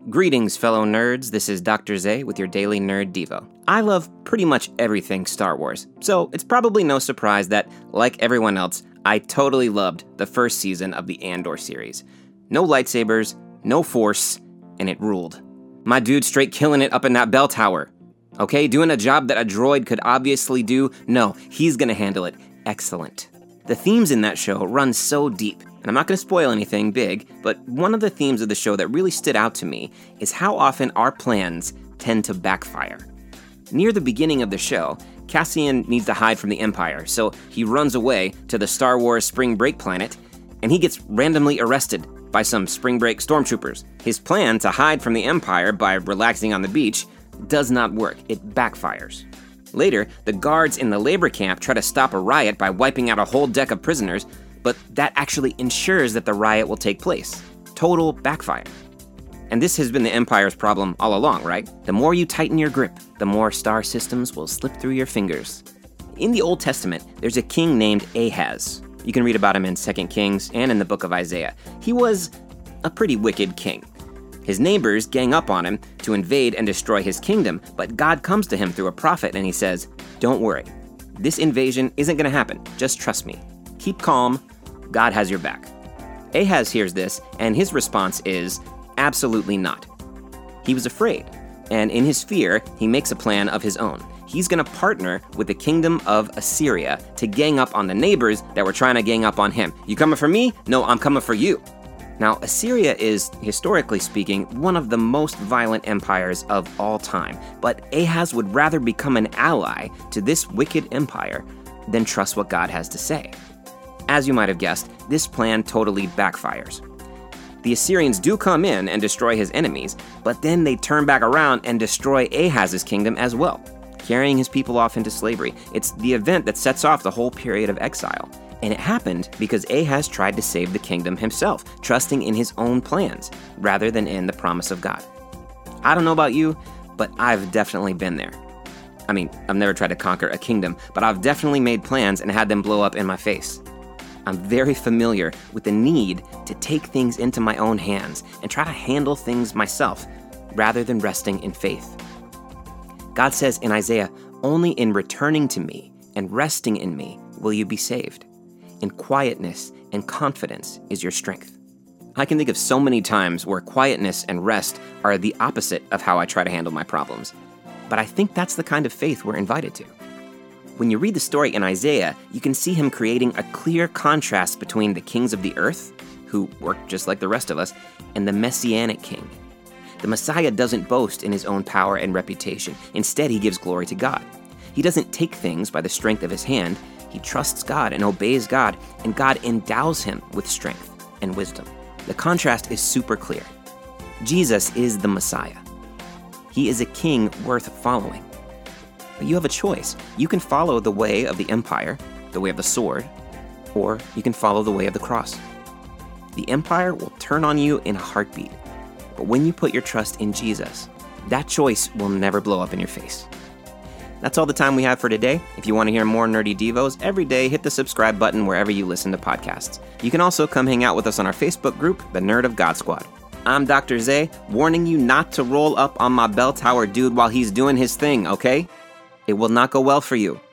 Greetings, fellow nerds. This is Dr. Zay with your Daily Nerd Devo. I love pretty much everything Star Wars, so it's probably no surprise that, like everyone else, I totally loved the first season of the Andor series. No lightsabers, no Force, and it ruled. My dude straight killing it up in that bell tower. Okay, doing a job that a droid could obviously do? No, he's gonna handle it. Excellent. The themes in that show run so deep, and I'm not gonna spoil anything big, but one of the themes of the show that really stood out to me is how often our plans tend to backfire. Near the beginning of the show, Cassian needs to hide from the Empire, so he runs away to the Star Wars Spring Break planet, and he gets randomly arrested by some Spring Break stormtroopers. His plan to hide from the Empire by relaxing on the beach does not work. It backfires. Later, the guards in the labor camp try to stop a riot by wiping out a whole deck of prisoners, but that actually ensures that the riot will take place. Total backfire. And this has been the Empire's problem all along, right? The more you tighten your grip, the more star systems will slip through your fingers. In the Old Testament, there's a king named Ahaz. You can read about him in 2 Kings and in the book of Isaiah. He was a pretty wicked king. His neighbors gang up on him to invade and destroy his kingdom, but God comes to him through a prophet and he says, "Don't worry. This invasion isn't going to happen. Just trust me. Keep calm. God has your back." Ahaz hears this, and his response is, absolutely not. He was afraid, and in his fear, he makes a plan of his own. He's going to partner with the kingdom of Assyria to gang up on the neighbors that were trying to gang up on him. You coming for me? No, I'm coming for you. Now, Assyria is, historically speaking, one of the most violent empires of all time, but Ahaz would rather become an ally to this wicked empire than trust what God has to say. As you might have guessed, this plan totally backfires. The Assyrians do come in and destroy his enemies, but then they turn back around and destroy Ahaz's kingdom as well, carrying his people off into slavery. It's the event that sets off the whole period of exile. And it happened because Ahaz tried to save the kingdom himself, trusting in his own plans rather than in the promise of God. I don't know about you, but I've definitely been there. I mean, I've never tried to conquer a kingdom, but I've definitely made plans and had them blow up in my face. I'm very familiar with the need to take things into my own hands and try to handle things myself rather than resting in faith. God says in Isaiah, "Only in returning to me and resting in me will you be saved. In quietness and confidence is your strength." I can think of so many times where quietness and rest are the opposite of how I try to handle my problems. But I think that's the kind of faith we're invited to. When you read the story in Isaiah, you can see him creating a clear contrast between the kings of the earth, who work just like the rest of us, and the Messianic king. The Messiah doesn't boast in his own power and reputation. Instead, he gives glory to God. He doesn't take things by the strength of his hand. He trusts God and obeys God, and God endows him with strength and wisdom. The contrast is super clear. Jesus is the Messiah. He is a king worth following. But you have a choice. You can follow the way of the empire, the way of the sword, or you can follow the way of the cross. The empire will turn on you in a heartbeat, but when you put your trust in Jesus, that choice will never blow up in your face. That's all the time we have for today. If you want to hear more Nerdy Devos every day, hit the subscribe button wherever you listen to podcasts. You can also come hang out with us on our Facebook group, The Nerd of God Squad. I'm Dr. Zay, warning you not to roll up on my bell tower dude while he's doing his thing, okay? It will not go well for you.